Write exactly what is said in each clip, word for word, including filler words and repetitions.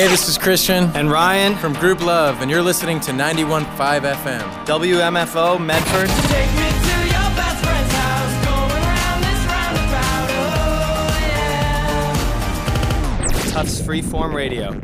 Hey, this is Christian and Ryan from Group Love, and you're listening to ninety-one point five F M. W M F O, Medford. Take me to your best friend's house, going round this roundabout, oh yeah. Tufts Freeform Radio.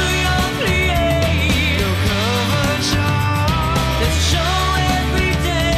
Show every day.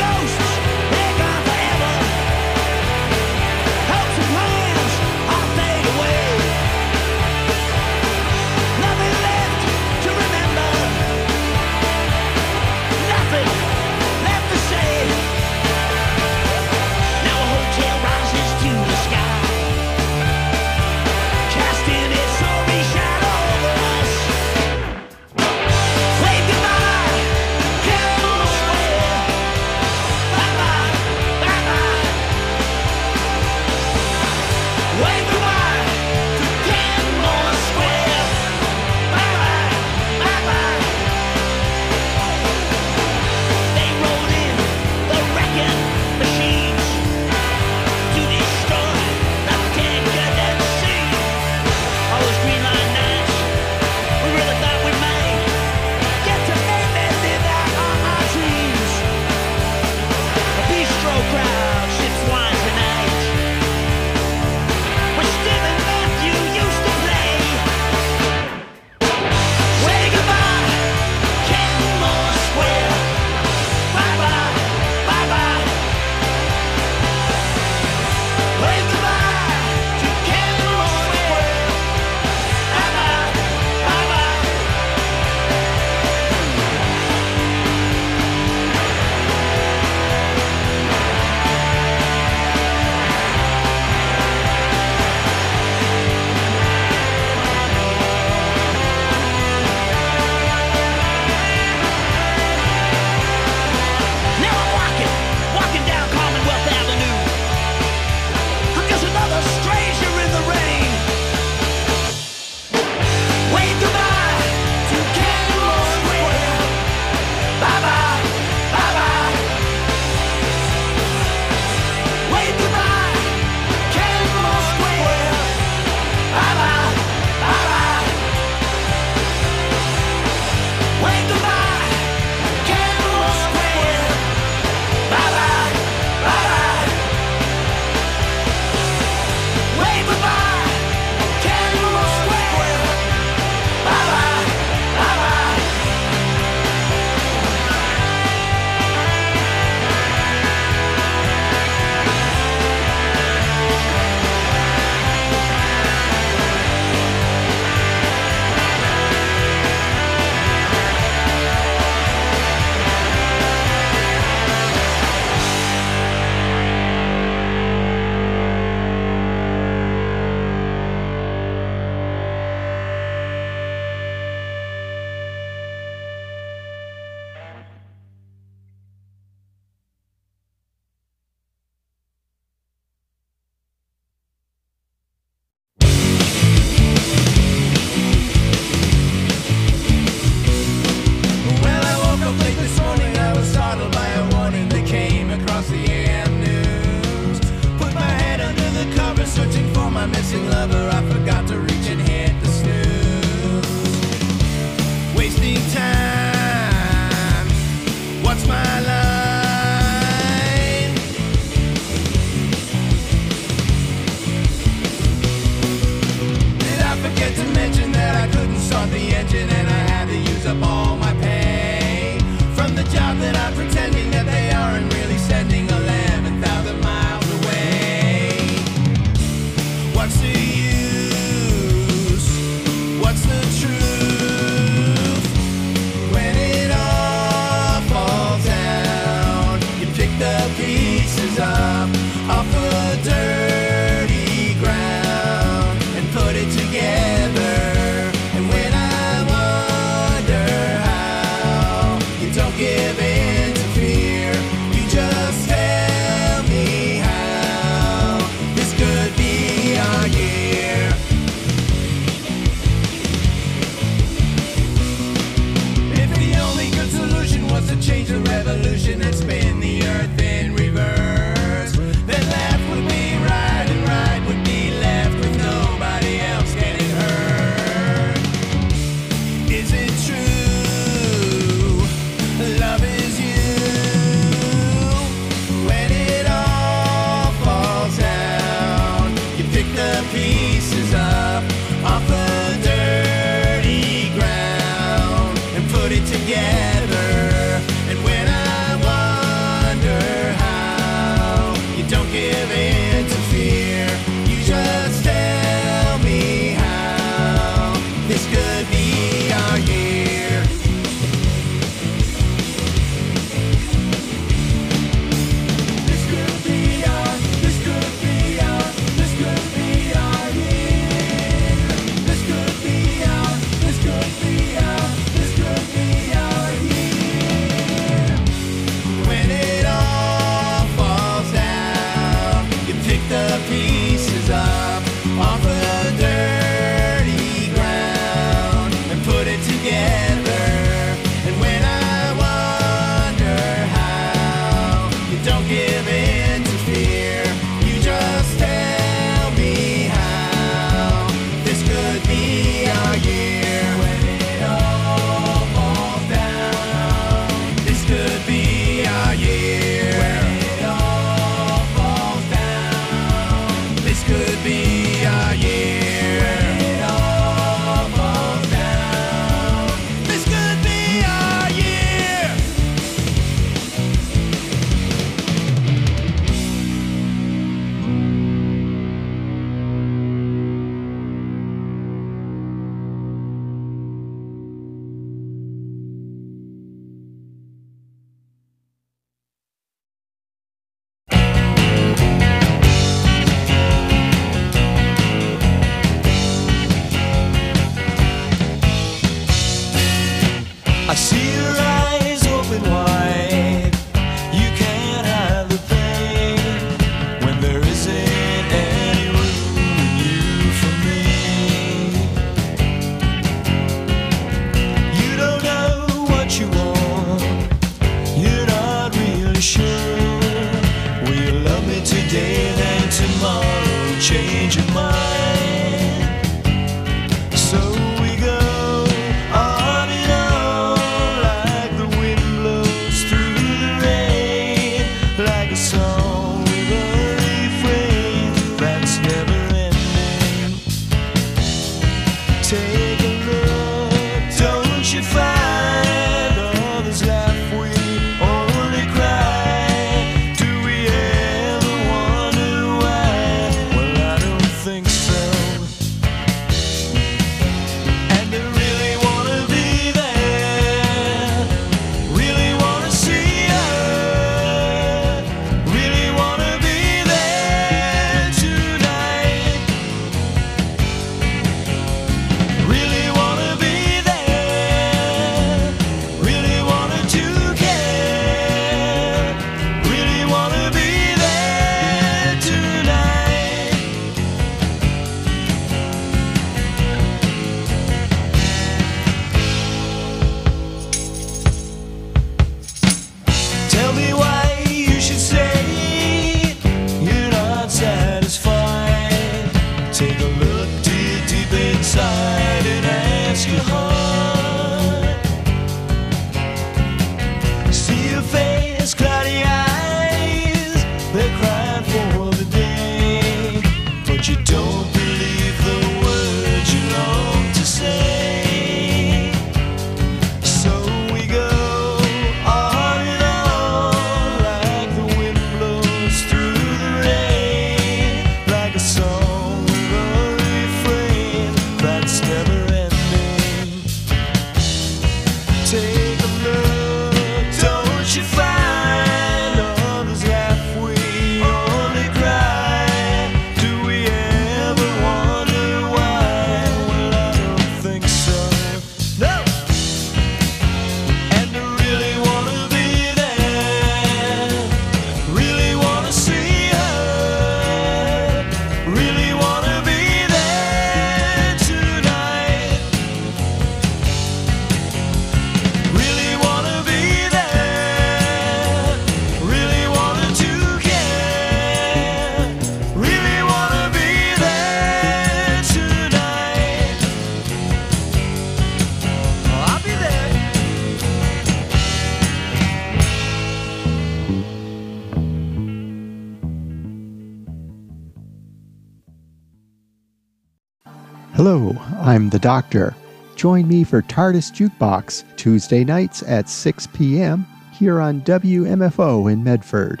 Hello, I'm the Doctor. Join me for TARDIS Jukebox Tuesday nights at six p.m. here on W M F O in Medford.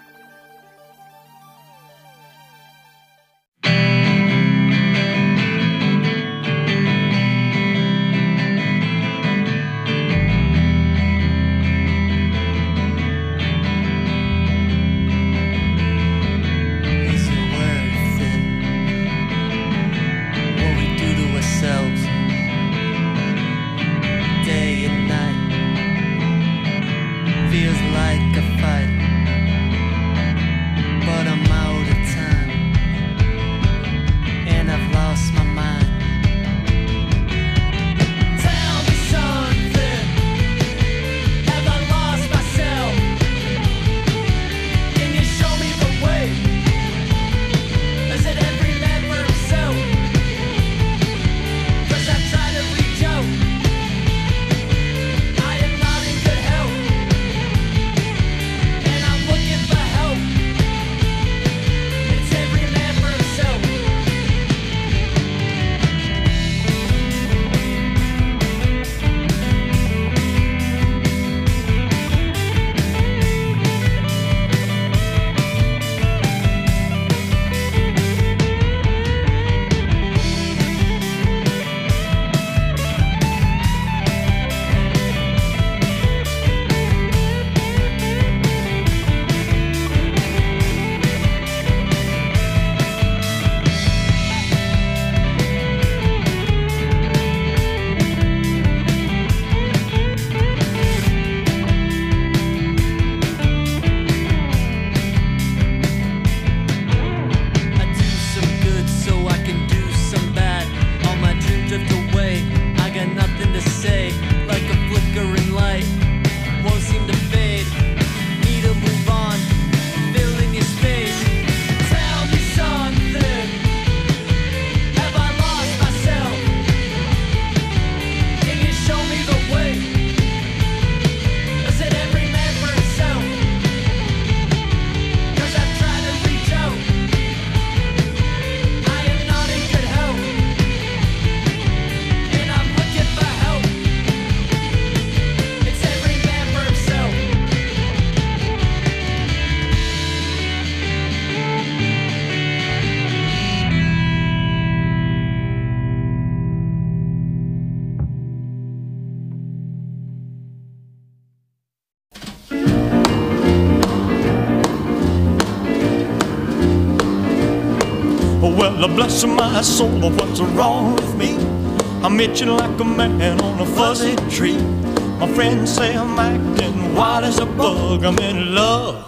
Well, bless my soul, what's wrong with me? I'm itching like a man on a fuzzy tree. My friends say I'm acting wild as a bug. I'm in love,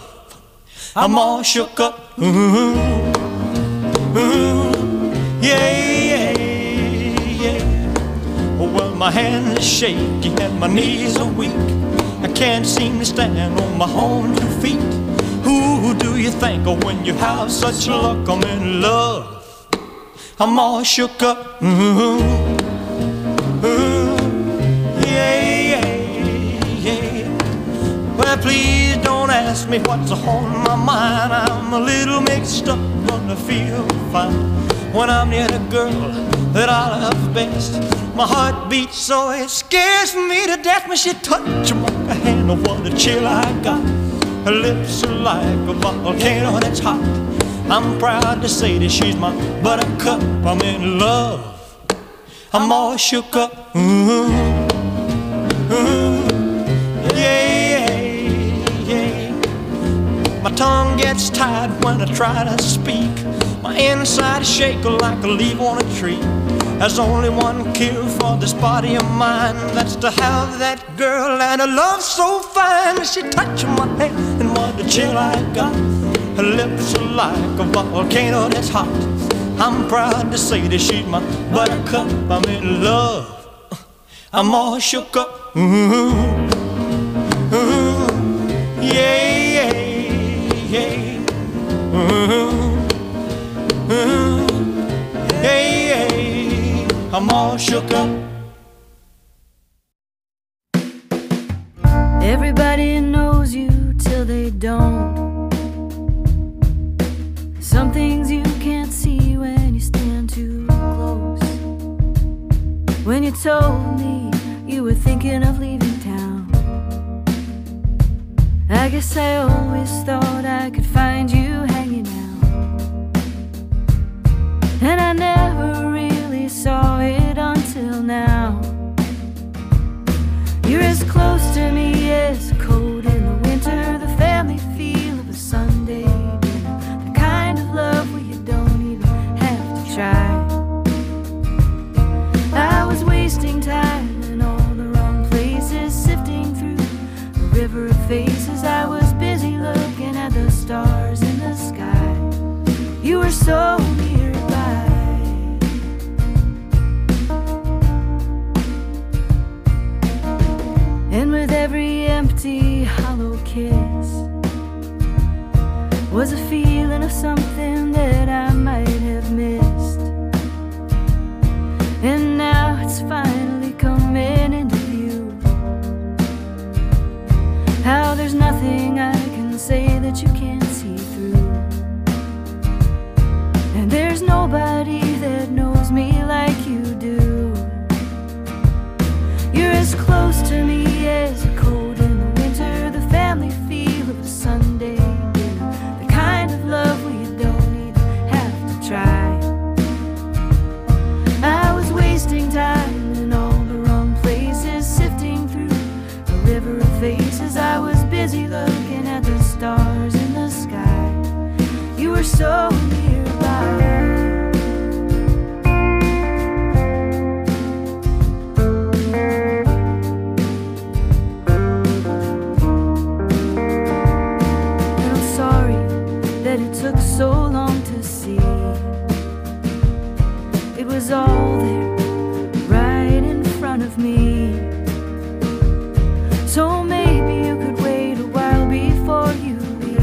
I'm all shook up. Ooh, ooh, yeah, yeah, yeah. Well, my hands are shaky and my knees are weak. I can't seem to stand on my own two feet. Who do you think of when you have such luck? I'm in love, I'm all shook up. Ooh, ooh, yeah, yeah, yeah. Well, please don't ask me what's on my mind. I'm a little mixed up, but I feel fine when I'm near the girl that I love best. My heart beats so it scares me to death when she touches my hand. Oh, what a chill I got. Her lips are like a volcano that's hot. I'm proud to say that she's my buttercup. I'm in love, I'm all shook up. Ooh, ooh, yeah, yeah, yeah. My tongue gets tied when I try to speak. My inside is shaking like a leaf on a tree. There's only one cure for this body of mine. That's to have that girl and a love so fine. She touched my hand and what a chill I got. Her lips are like a volcano that's hot. I'm proud to say that she's my buttercup. I'm in love, I'm all shook up. Ooh, ooh, yeah, yeah, yeah. Ooh, ooh, yeah, yeah. I'm all shook up. Everybody knows you till they don't. Some things you can't see when you stand too close. when you told me you were thinking of leaving town. I guess I always thought I could find you hanging out, and I never really saw it until now. You're as close to me as cold in the winter, the family feel of a Sunday dinner, the kind of love where you don't even have to try. I was wasting time in all the wrong places, sifting through a river of faces. I was busy looking at the stars in the sky. You were so nearby. And with every empty, hollow kiss was a feeling of something that I might have missed. And now it's finally coming into view, how there's nothing I can say that you can't see through. And there's nobody that knows me like you do. You're as close to me as a cold in the winter, the family feel of a Sunday dinner, the kind of love where you don't even have to try. I was wasting time in all the wrong places, sifting through a river of faces. I was busy looking at the stars in the sky. You were so nearby. It took so long to see. It was all there, right in front of me. So maybe you could wait a while before you leave.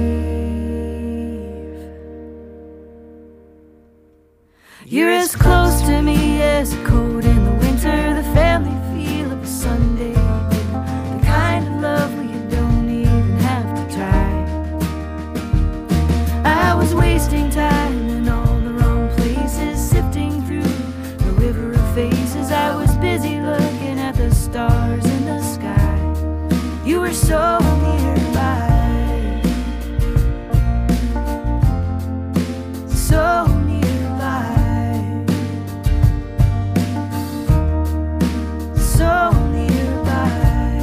You're as close to me as a cold in the winter, the family feel of a Sunday dinner, the kind of love where you don't even have to try. I was wasting time in all the wrong places, sifting through a river of faces. I was busy looking at the stars in the sky. You were so nearby, so nearby, so nearby.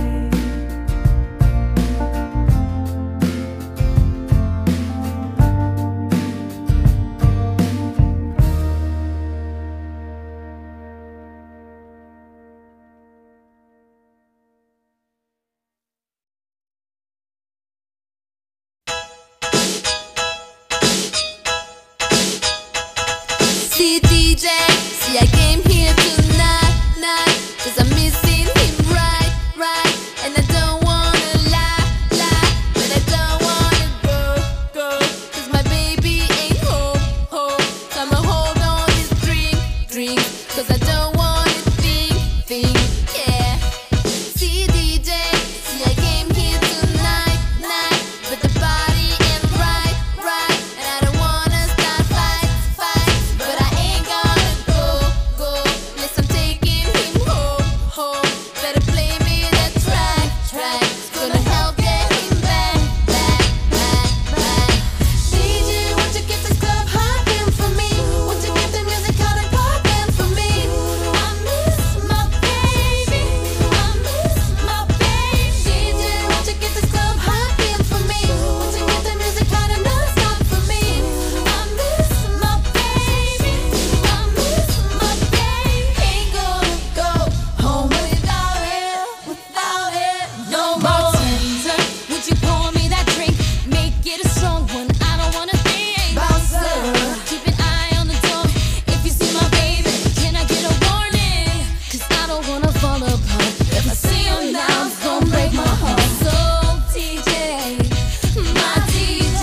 See D J, see I came here tonight, night, cause I'm missing him right, right. And I don't wanna lie, lie, but I don't wanna go, go, cause my baby ain't home, home. So I'ma hold on this drink, drink, cause I don't wanna think, think, yeah. See D J, see I came here tonight, night, but the body ain't right, right. And I don't wanna start fight, fight, but I ain't gonna go, go, unless I'm taking him home, home. Better play me that track, track, it's gonna help get him back, back, back, back. D J, won't you get this club hopping for me? Won't you get the music hot and poppin' for me? I miss my baby, I miss my baby. D J, won't you get this club hopping for me? Won't you get the music hot and non-stop for me? I miss my baby, I miss my baby. Ain't gonna go home without it, without it no more. Bartender, would you pour me that drink? Make it a strong one, I don't wanna think. Bouncer, keep an eye on the door. If you see my baby, can I get a warning? Cause I don't wanna fall apart. If I see him now, it's gonna break my heart. So D J, my D J,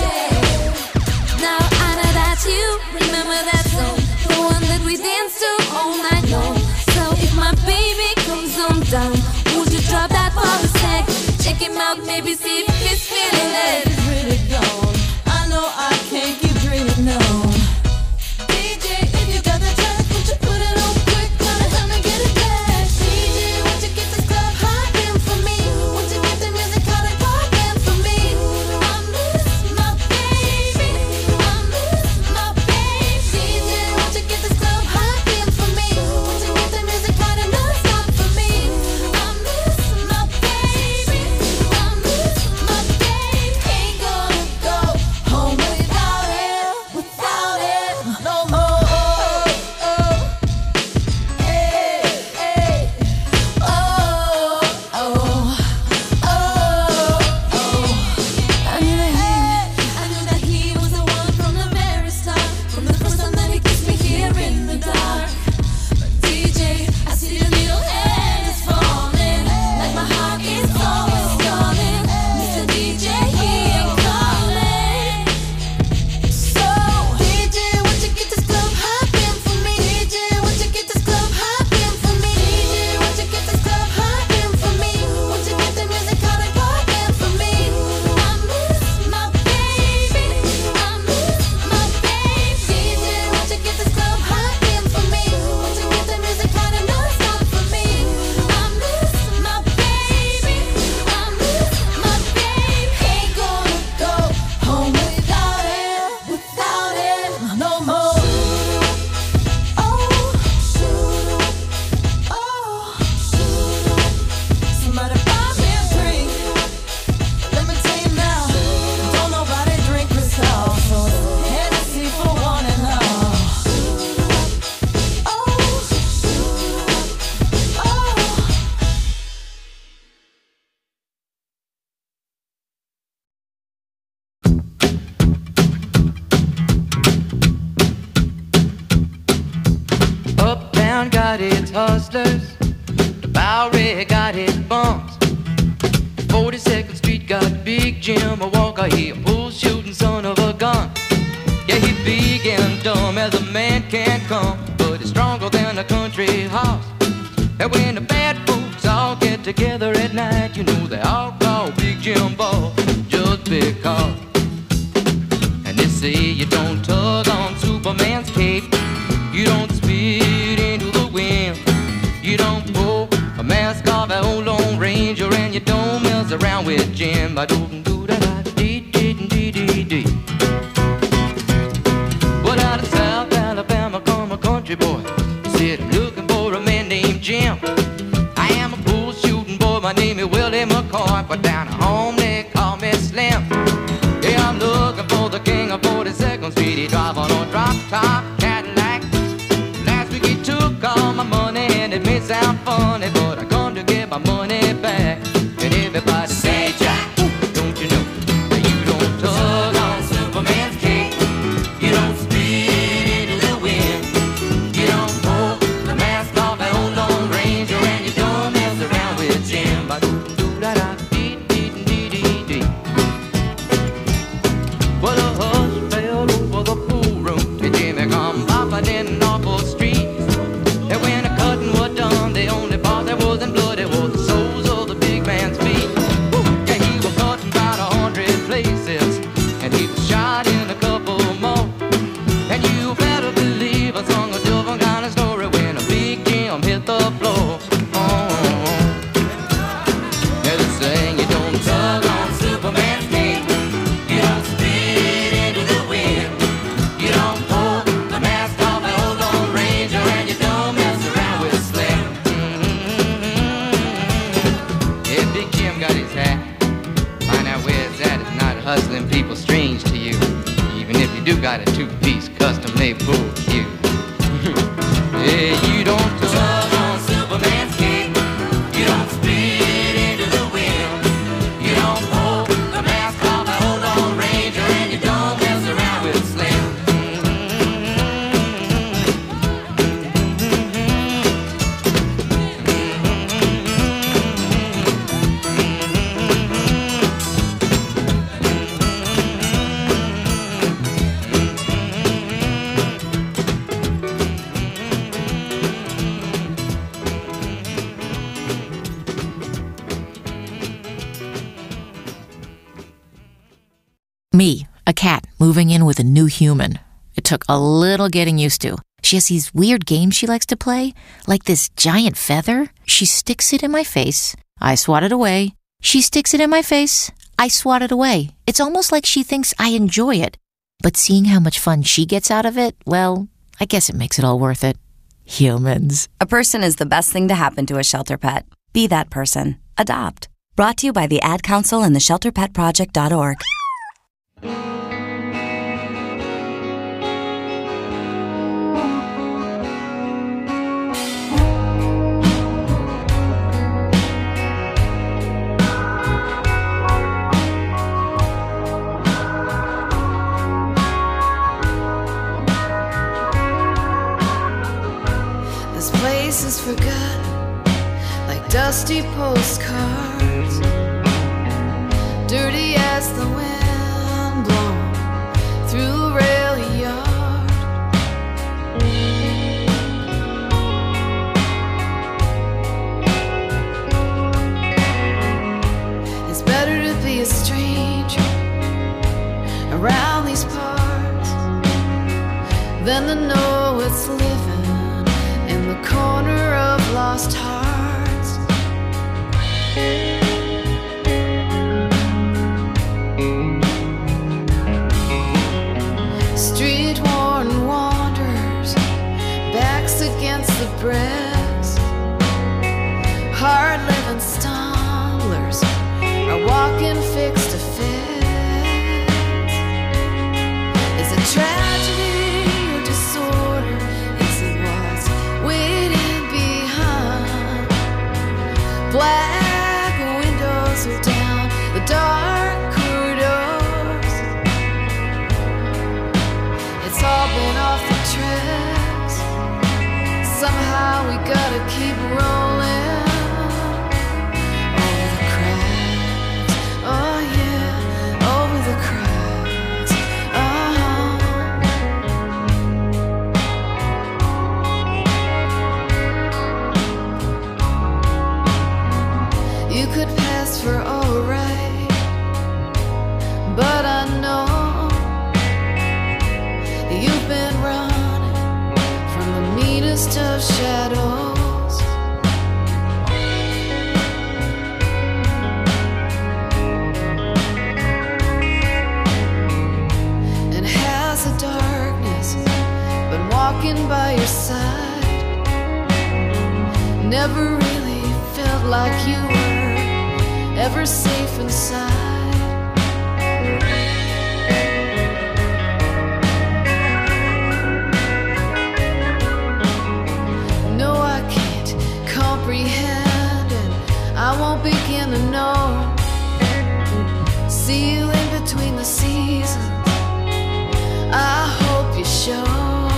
now I know that you remember that song, the one that we danced to all night long. So if my baby comes on down, would you drop that for a sec? Check him out, maybe see if he's feeling it. It's really gone, I know I can't keep dreaming on. D J, if you got the track, would you put it on quick? Gonna help me get it back. got its hustlers, the Bowery got its bumps. forty-second Street got Big Jim Walker, he a bull shooting son of a gun. Yeah, he big and dumb as a man can come, but he's stronger than a country horse. And when the bad folks all get together at night, you know they all call Big Jim Ball just because. And they say you don't tug on Superman's cape, you don't spit into the wind, you don't pull a mask off an old Lone Ranger, and you don't mess around with Jim. I don't do that. Dee dee dee dee dee. Well, out of South Alabama come a country boy. He said I'm looking for a man named Jim. I am a bull shooting boy. My name is Willie McCoy, but down at home they call me Slim. Yeah, I'm looking for the king of forty-second Street. He drive on a drop top Cadillac. Last week he took all my money, and it may sound funny, but I come to get my money back. And everybody say, Jack, don't you know that you don't tug on Superman's cape, you don't spit into the wind, you don't pull the mask off an old Lone Ranger, and you don't mess around with Jim. Ba do do da da dee dee dee dee dee. Well, a hush fell over the pool room, and Jimmy come bopping in awful streets. And when the cutting was done, the only part that wasn't blood, it was the soles of the big man's feet. Woo! Yeah, he was cut in about a hundred places, and he was shot in a couple more. And you better believe I sung a different kind of story when a Big Jim hit the floor. Oh, yeah, they saying you don't tug on Superman's cape, you don't spit into the wind, you don't pull the mask off an old Lone Ranger, and you don't mess around with Slim. Mm-hmm. Yeah, Big Jim got his hat. Find out where it's at. It's not hustling people strange to you, even if you do got a two-piece custom-made bull cue. Yeah, you don't tug on Superman's cape, you don't spit into the wind, you don't pull the mask off an old Lone Ranger, and you don't mess around with Slim. Me, a cat, moving in with a new human. It took a little getting used to. She has these weird games she likes to play, like this giant feather. She sticks it in my face. I swat it away. She sticks it in my face. I swat it away. It's almost like she thinks I enjoy it. But seeing how much fun she gets out of it, well, I guess it makes it all worth it. Humans. A person is the best thing to happen to a shelter pet. Be that person. Adopt. Brought to you by the Ad Council and the shelter pet project dot org. This place is forgotten, like dusty postcards, dirty as the wind blown through a rail yard. It's better to be a stranger around these parts than to know it's living in the corner of lost hearts. Street worn wanderers, backs against the bricks, hard living stumblers are walking fix to fix. Is it tragedy or disorder? Is it what's waiting behind? Black You could pass for alright, but I know you've been running from the meanest of shadows. And has the darkness been walking by your side? Never really felt like you were ever safe inside. No, I can't comprehend, and I won't begin to know. See you in between the seasons, I hope you show.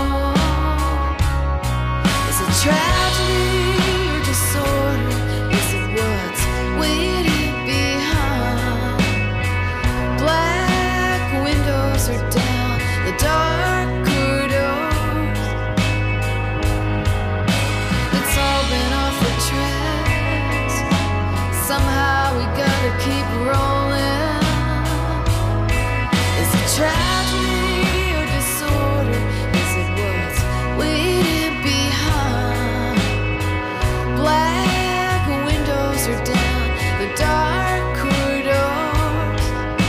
Is it tragedy or disorder? Is it what's waiting behind? Black windows are down the dark corridors. It's all been off the tracks. Somehow we gotta keep rolling. Is it tragedy or disorder? Is it what's waiting behind? Black windows are down the dark corridors.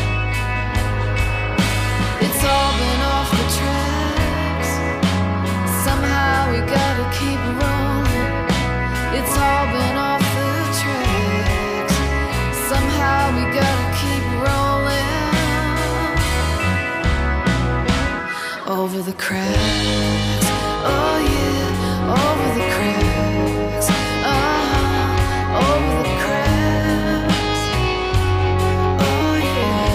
It's all been off the tracks. Somehow we gotta keep rolling. It's all been off the tracks. Somehow we gotta keep rolling. Over the cracks. Oh yeah, over the cracks. Uh-huh, over the cracks. Oh yeah.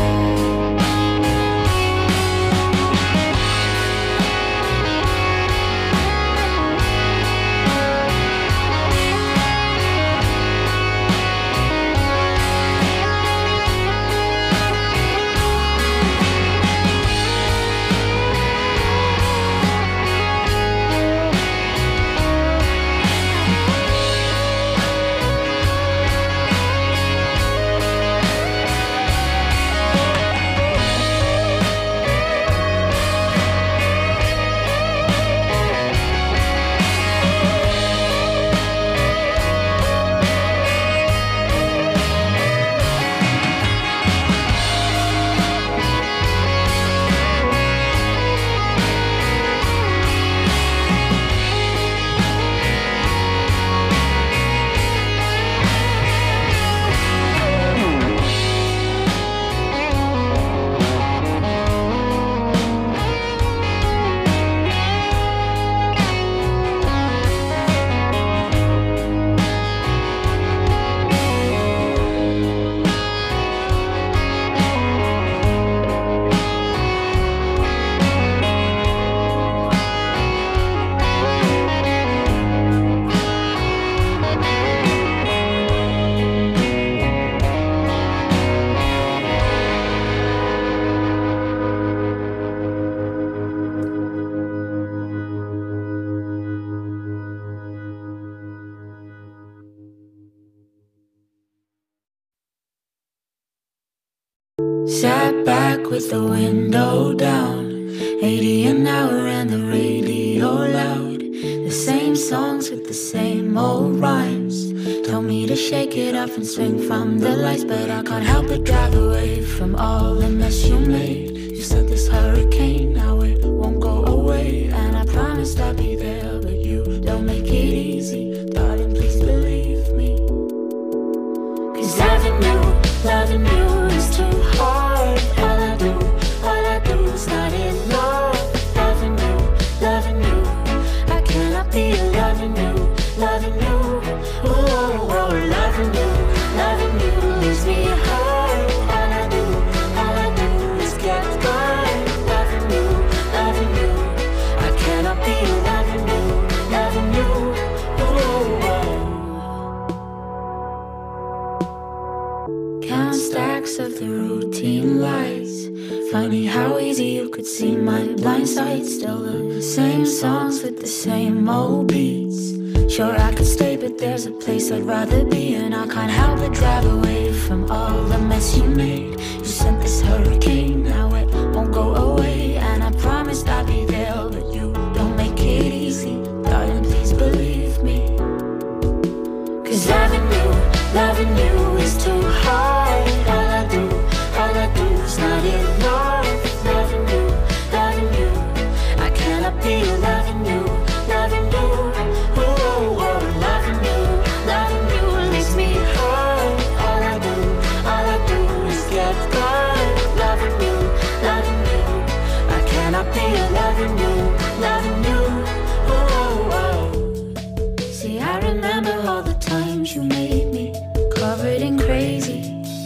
Sat back with the window down, eighty an hour and the radio loud. The same songs with the same old rhymes. Told me to shake it off and swing from the lights, but I can't help but drive away from all the mess you made. You said this hurricane, now it won't go away, and I promised I'd be there, but you don't make it easy. Darling, please believe me. Cause loving you, loving you is too hard. All I do, all I do is not enough. Loving you, loving you, I cannot be loving you, loving you. Oh, oh, oh, loving you, loving you leaves me hurt. All I do, all I do is get burned. Loving you, loving you, I cannot be loving you, loving you. Oh, oh. Count stacks of the routine lights. Funny how easy you could see my blind side. Still the same songs with the same old beats. Sure, I could stay, but there's a place I'd rather be, and I can't help but drive away from all the mess you made. You sent this hurricane, now it won't go away, and I promised I'd be there, but you don't make it easy. Darling, please believe me. Cause loving you, loving you is too hard. All I do, all I do is not enough. Loving you, loving you, I cannot be loving you, loving you. Oh, oh, loving you, loving you leaves me hurt. All I do, all I do is get hurt. Loving you, loving you, I cannot be loving you, loving you. Oh, oh. See, I remember all the times you made me covered in crazy,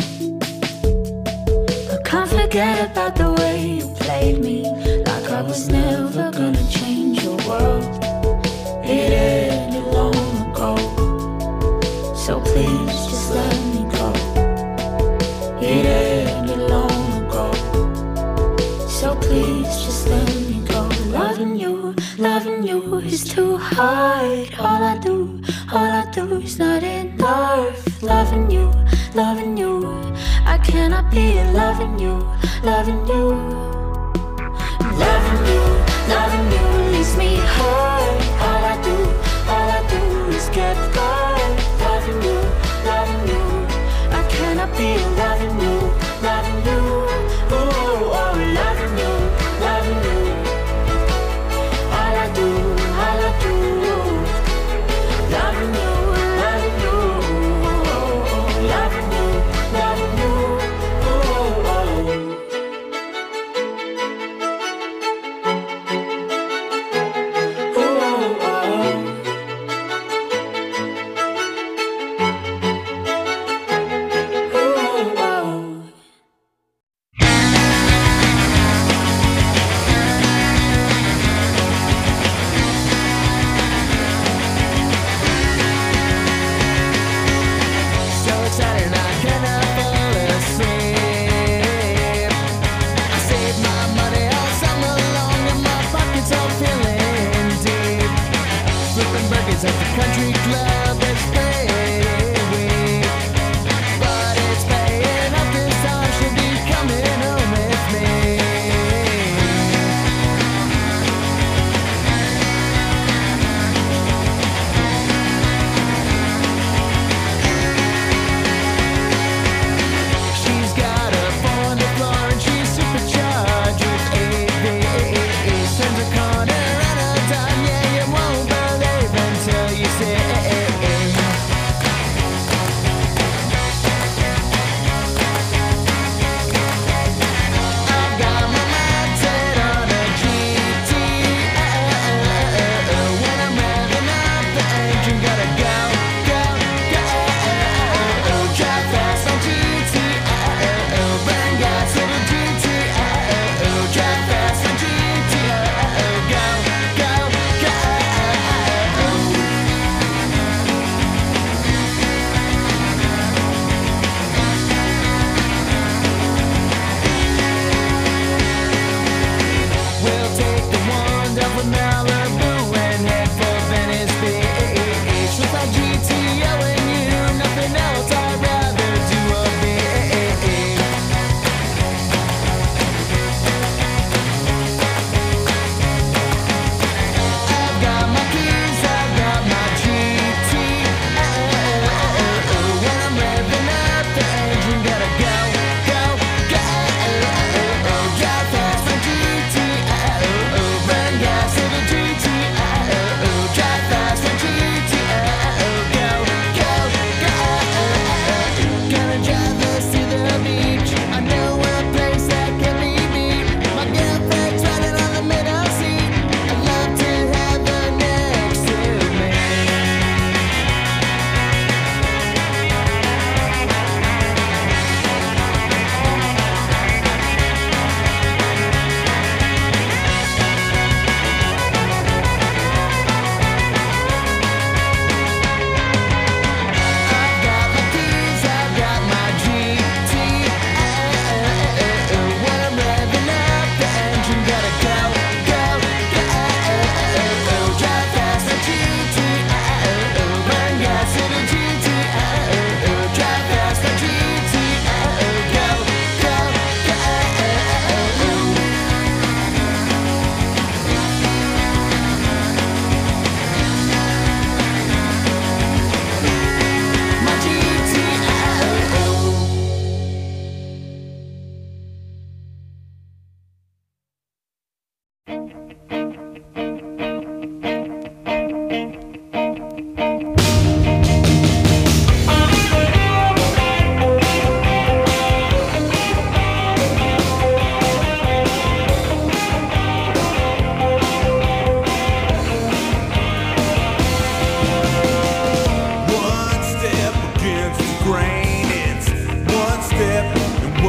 but can't forget about the way you played me, like I was never gonna change your world. It ended long ago, so please just let me go. It ended long ago, so please just let me go. Loving you, loving you is too hard. All I do, all I do is not enough. Loving you, loving you, I cannot be loving you, loving you. Loving you, loving you leaves me hurt. All I do, all I do is get hurt. Loving you, loving you, I cannot be loving you, loving you. Oh, oh, loving you, loving you. All I do, all I do, loving you, loving you. Oh, oh, loving you, loving you. Oh, oh.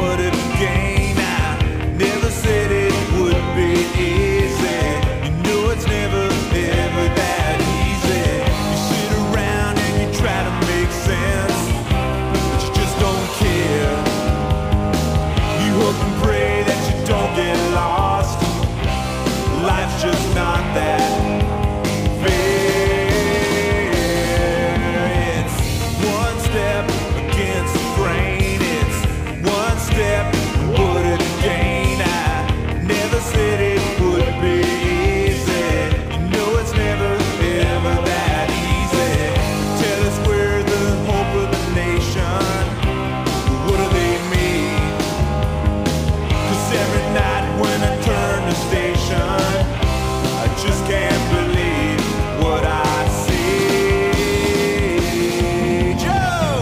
what have you gained? I never said it would be easy. You know it's never, ever that easy. You sit around and you try to make sense, but you just don't care. You hope and pray that you don't get lost. Life's just not that fair. It's one step against the grain. It's one step, what have you gained? I never said it would be easy. You know it's never, ever that easy. Tell us we're the hope of the nation. What do they mean? 'Cause every night when I turn the station, I just can't believe what I see. Joe!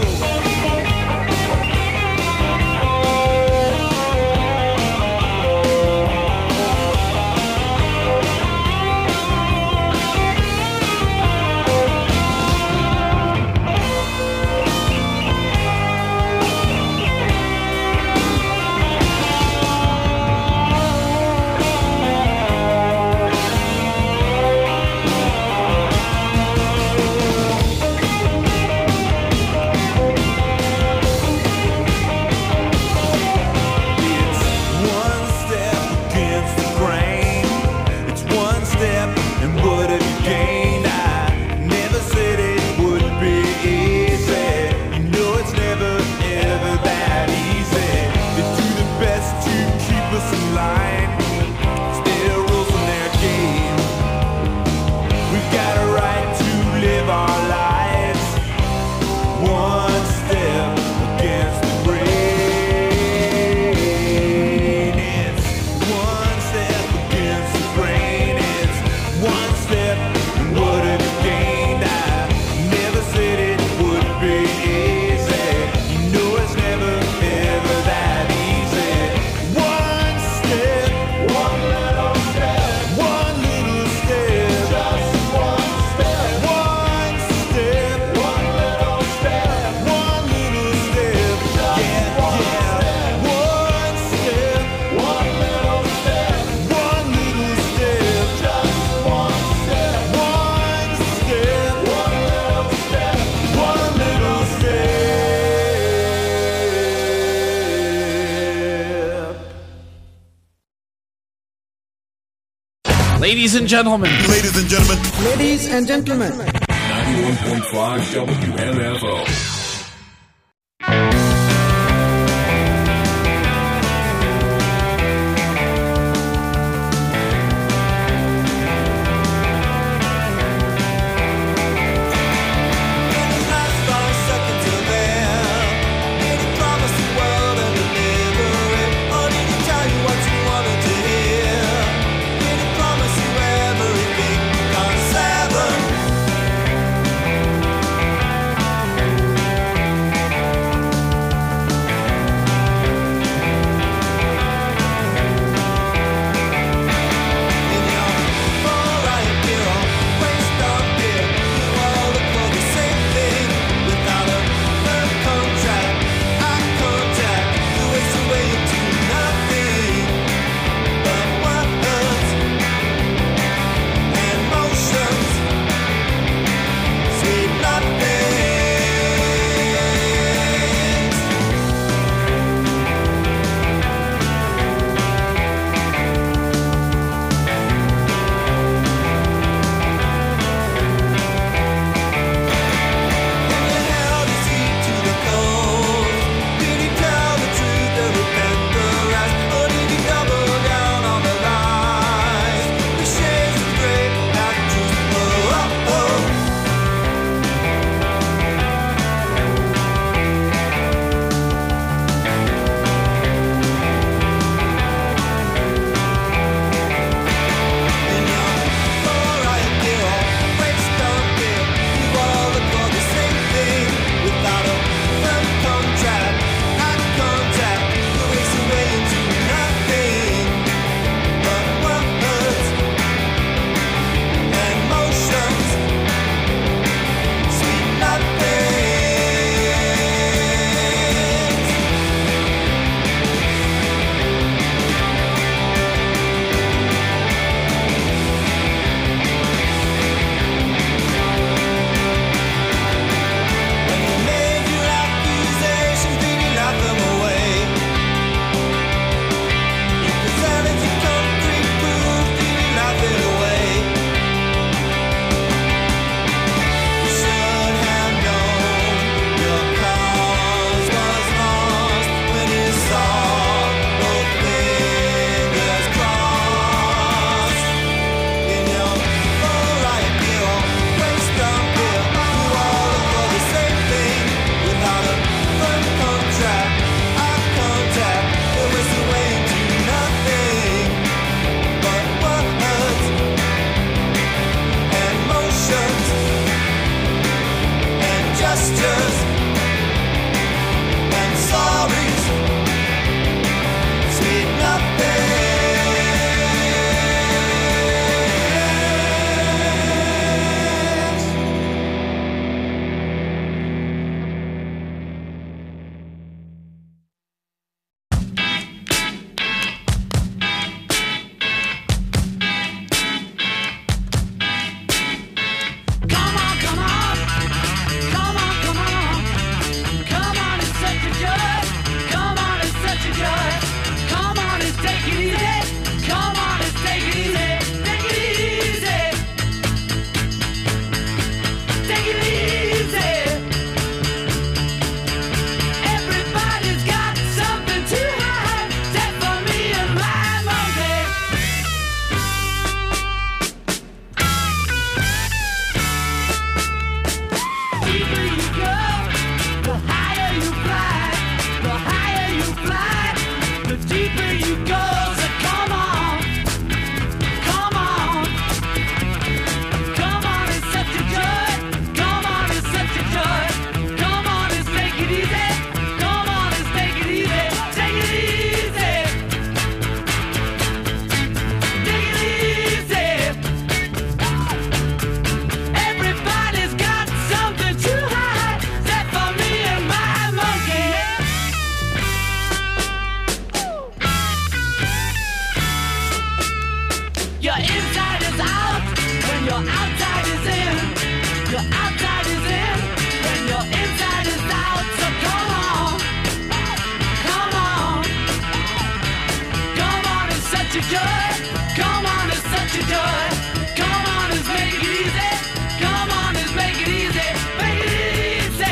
It's one step against the grain. It's one step, and what have you gained? I never said it would be easy. You know it's never, ever that easy. They do their best to keep us in line. It's their rules and their game. We've got a right to live our lives. One step against the grain. It's one step against the grain. It's one step, and what have you gained? I never said it would be easy. You know it's never, ever that easy. One step, one little step, one little step, just one step, one step, one little step, one little step, yeah, yeah, one step, one little step, one little step, just one step, one step, one little step, one little step. Ladies and gentlemen. Ladies and gentlemen. Ladies and gentlemen. ninety-one point five W M F O. Everything, 'cause heaven Your outside is in, and your inside is out. So come on, come on, come on and set your joy. Come on and set your joy. Come on and make it easy. Come on and make it easy. Make it easy.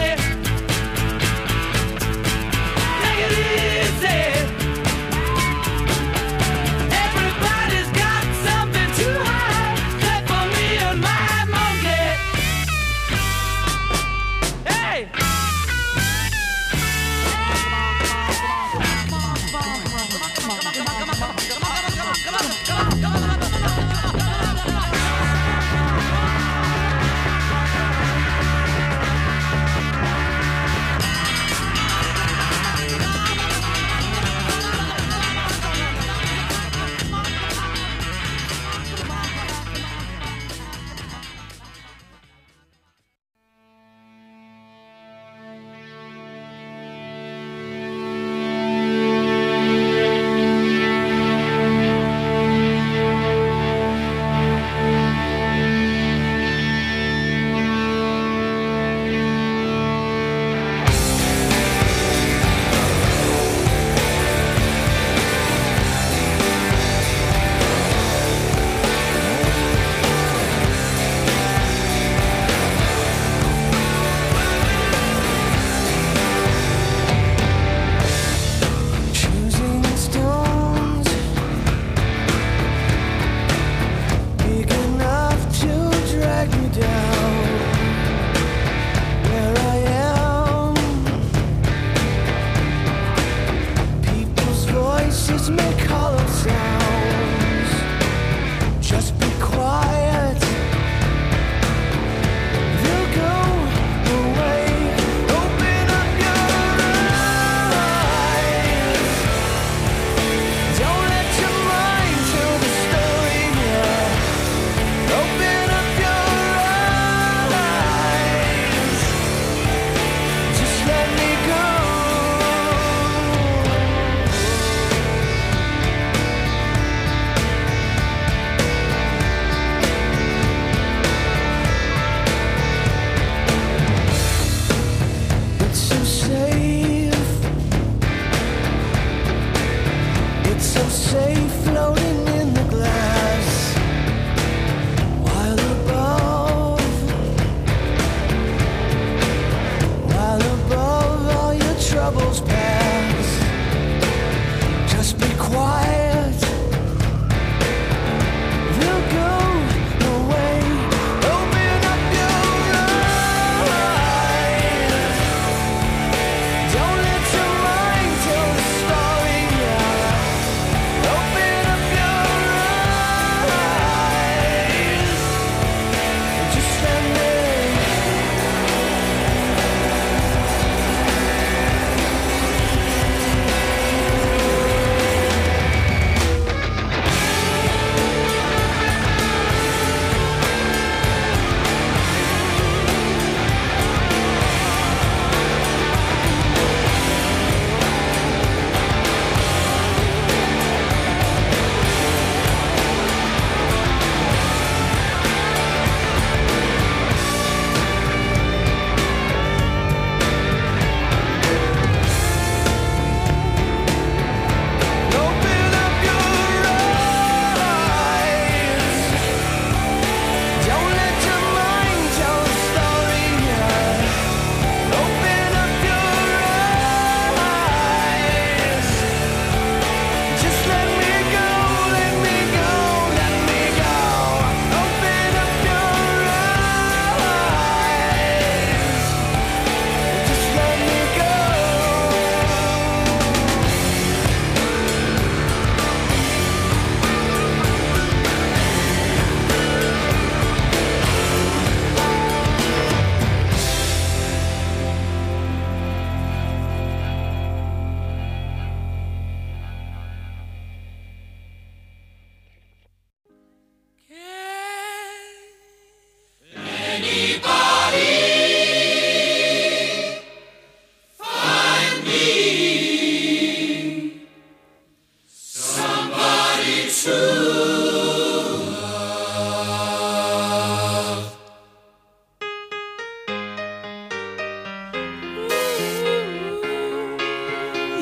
Make it easy. Everybody's got something to hide, except for me and my monkey. Hey! Choosing stones big enough to drag me down where I am. People's voices make hollow sounds. Just be quiet. They'll go away. Open up your eyes. Don't let your mind tell the story now. Open up your eyes. Just let me go. It's so safe. It's so safe floating in the glass. While above, while above all your troubles pass. Just be quiet. They'll go away. Open up your eyes. Don't let your mind tell the story now. Open up your eyes. Just let me.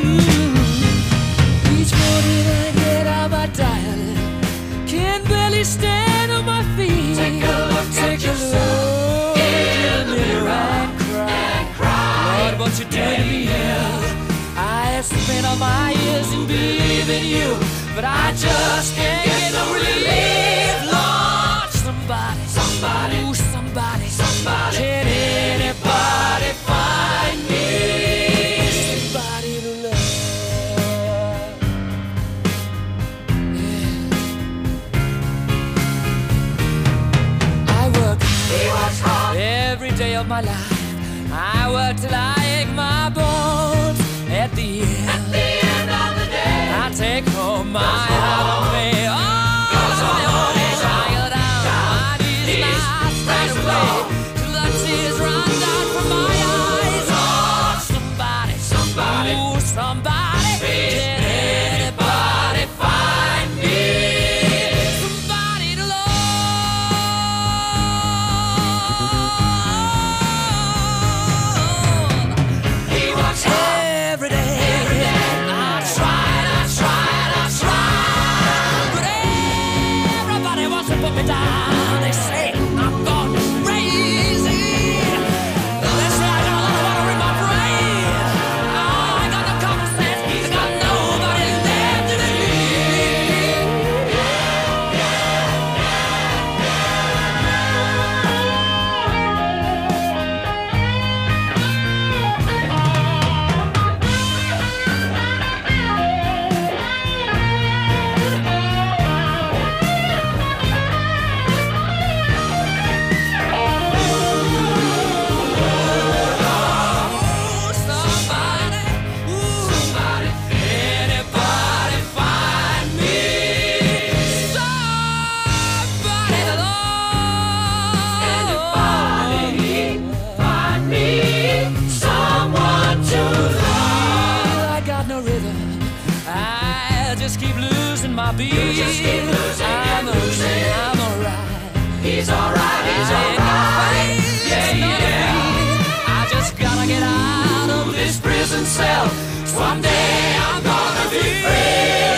Each morning I get out my diary, can barely stand on my feet. Take a look Take at a yourself in the mirror and cry. cry. Lord, what you did to me. I spent all my years in believing you, but I just can't get no relief. Lord, somebody, somebody, ooh, somebody, somebody. Can anybody find me somebody to love? Yeah. I work, he works hard every day of my life. I work till I ache my bones. At the end, At the end of the day, I take home my heart of me. All on my own, I go down my knees, I straight away till the tears run down from my eyes. Oh, somebody, somebody, ooh, somebody, can anybody find me somebody to love? He works hard every day. Every day. I tried, I tried, I tried, but everybody wants to put me down. They say I'm gone crazy. They say I got a lot of water in my brain. Oh, I got no common sense. I got nobody left to believe. Somebody, ooh, somebody, anybody find me somebody to love? Anybody find me someone to love? I got no rhythm. I just keep losing my beat. You just keep losing I'm and losing. I'm alright. He's alright. He's alright. Yeah, yeah. I just gotta get out of this prison cell. Someday I'm gonna be free.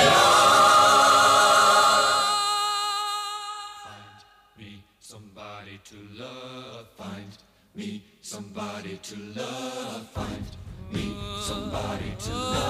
Find me somebody to love. Find me somebody to love. Find me somebody to love.